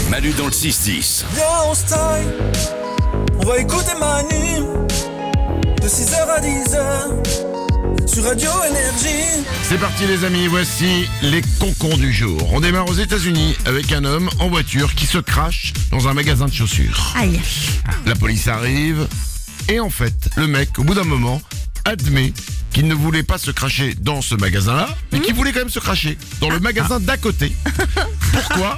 Manu dans le 6-10. Viens, on se taille, on va écouter Manu de 6h à 10h sur Radio Énergie. C'est parti les amis, voici les concons du jour. On démarre aux États-Unis avec un homme en voiture qui se crache dans un magasin de chaussures. Aïe. La police arrive et en fait, le mec, au bout d'un moment, admet qu'il ne voulait pas se cracher dans ce magasin-là, mais qu'il voulait quand même se cracher dans le magasin d'à côté. Pourquoi ?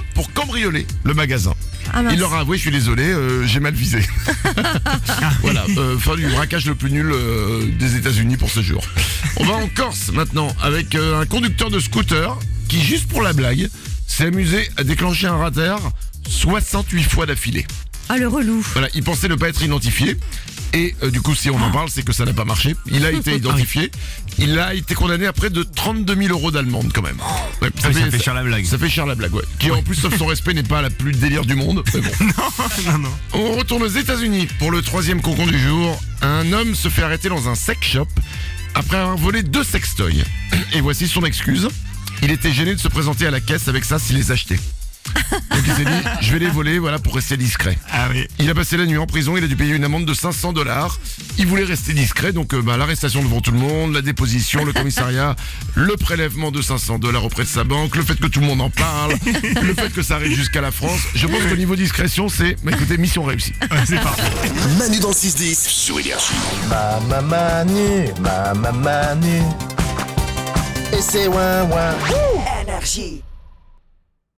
Pour cambrioler le magasin. Ah mince. Il leur a avoué, je suis désolé, j'ai mal visé. Voilà, fin du braquage le plus nul des États-Unis pour ce jour. On va en Corse maintenant avec un conducteur de scooter qui, juste pour la blague, s'est amusé à déclencher un radar 68 fois d'affilée. Ah, le relou. Voilà, il pensait ne pas être identifié. Et du coup, si on en parle, c'est que ça n'a pas marché. Il a été identifié. Il a été condamné à près de 32 000 € d'amende quand même. Ouais, Ça fait cher la blague. Ça fait cher la blague, ouais. Qui en plus, sauf son respect, n'est pas la plus délire du monde. Mais bon. Non. On retourne aux États-Unis pour le troisième concon du jour. Un homme se fait arrêter dans un sex shop après avoir volé 2 sextoys. Et voici son excuse. Il était gêné de se présenter à la caisse avec ça s'il les achetait. Donc il s'est dit, je vais les voler, voilà, pour rester discret. Ah oui. Il a passé la nuit en prison, il a dû payer une amende de 500 $. Il voulait rester discret, donc l'arrestation devant tout le monde, la déposition, le commissariat, le prélèvement de 500 $ auprès de sa banque, le fait que tout le monde en parle, le fait que ça arrive jusqu'à la France. Je pense qu'au niveau discrétion, c'est, écoutez, mission réussie. Ouais, c'est parfait. Manu dans le 6-10 sur Énergie. Manu, et c'est ouin ouin. Énergie.